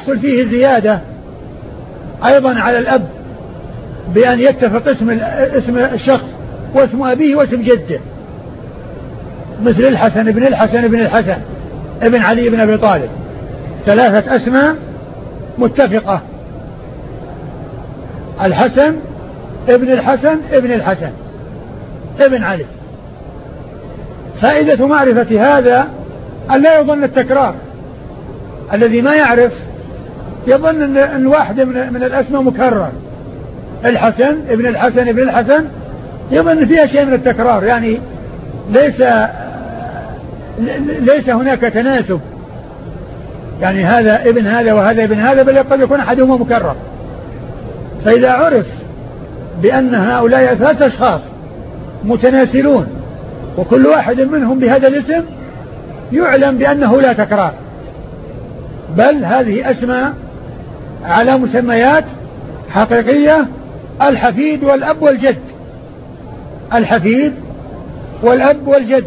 يحصل فيه زيادة أيضا على الأب بأن يتفق اسم الشخص واسم أبيه واسم جده، مثل الحسن ابن الحسن ابن الحسن ابن علي بن أبي طالب، 3 أسماء متفقة: الحسن ابن الحسن ابن الحسن ابن علي. فائدة معرفة هذا أن لا يظن التكرار، الذي ما يعرف يظن أن واحد من الأسماء مكرر، الحسن ابن الحسن ابن الحسن، يظن فيها شيء من التكرار، يعني ليس هناك تناسب، يعني هذا ابن هذا وهذا ابن هذا، بل قد يكون أحدهما مكرر. فإذا عرف بأن هؤلاء 3 أشخاص متناسلون وكل واحد منهم بهذا الاسم، يعلم بأنه لا تكرار، بل هذه أسماء على مسميات حقيقية: الحفيد والأب والجد، الحفيد والأب والجد.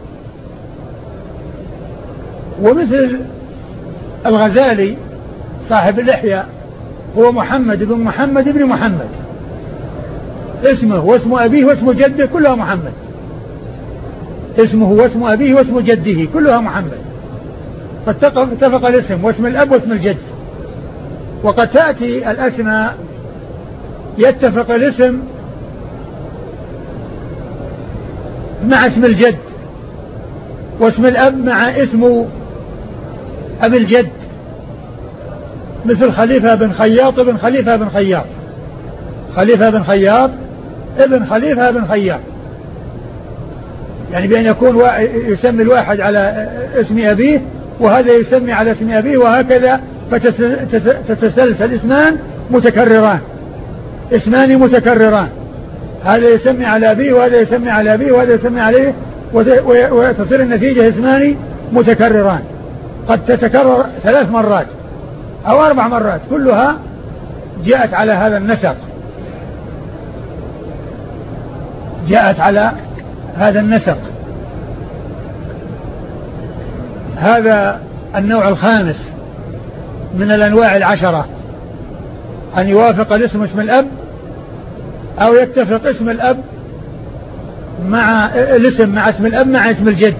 ومثل الغزالي صاحب اللحية هو محمد بن محمد بن محمد، اسمه واسم أبيه واسم جده كلها محمد، اسمه واسم أبيه واسم جده كلها محمد، فاتفق الاسم واسم الأب واسم الجد. وقد تأتي الأسماء يتفق الاسم مع اسم الجد واسم الأب مع اسم أبي الجد، مثل خليفة بن خياط بن خليفة بن خياط، خليفة بن خياط ابن خليفة بن خياط، يعني بأن يكون يسمي الواحد على اسم أبيه وهذا يسمي على اسم أبيه، وهكذا فتتسلسل اسمان متكرران، اسمان متكرران، هذا يسمي على أبيه وهذا يسمي على أبيه وهذا يسمي عليه، وتصير النتيجة اسمان متكرران قد تتكرر 3 مرات أو 4 مرات، كلها جاءت على هذا النسق، جاءت على هذا النسق. هذا النوع الخامس من الأنواع 10، أن يوافق الاسم اسم الأب أو يتفق اسم الأب مع الاسم مع اسم الأب مع اسم الجد.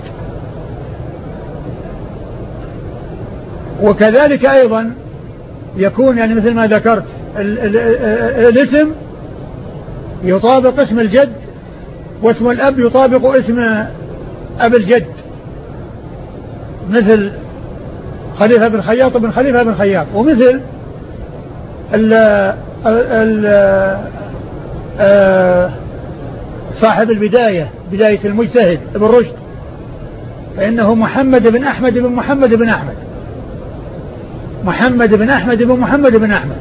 وكذلك أيضا يكون يعني مثل ما ذكرت الاسم يطابق اسم الجد واسم الأب يطابق اسم أبي الجد، مثل خليفة بن خياط بن خليفة بن خياط. ومثل صاحب البداية، بداية المجتهد ابن رشد، فإنه محمد بن أحمد بن محمد بن أحمد، محمد بن أحمد بن محمد بن أحمد.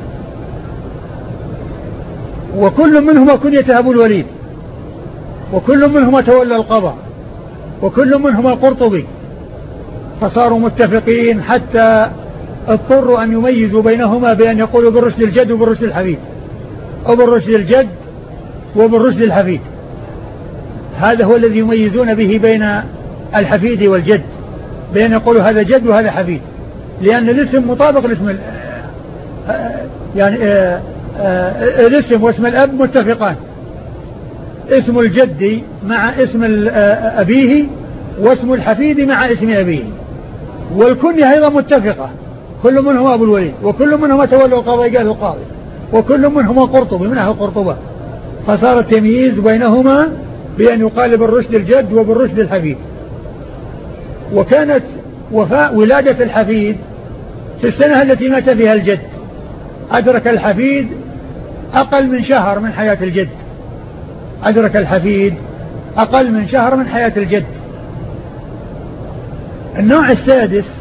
وكل منهما كنيته أبو الوليد، وكل منهما تولى القضاء، وكل منهما قرطبي، فصاروا متفقين حتى اضطروا أن يميزوا بينهما بأن يقولوا بالرشد الجد وبالرشد الحفيد، أو بالرشد الجد وبالرشد الحفيد. هذا هو الذي يميزون به بين الحفيد والجد، بأن يقولوا هذا جد وهذا حفيد، لأن الاسم مطابق الاسم، يعني الاسم واسم الأب متفقان، اسم الجد مع اسم أبيه واسم الحفيد مع اسم أبيه. والكنية أيضا متفقة، كل منهما أبو الوليد، وكل منهما تولى القضاء قال القاضي، وكل منهما قرطبي من أهل قرطبة، فصار التمييز بينهما بأن يقال بالرشد الجد وبالرشد الحفيد. وكانت وفاء ولادة الحفيد في السنة التي مات فيها الجد، أدرك الحفيد أقل من شهر من حياة الجد، أدرك الحفيد أقل من شهر من حياة الجد. النوع السادس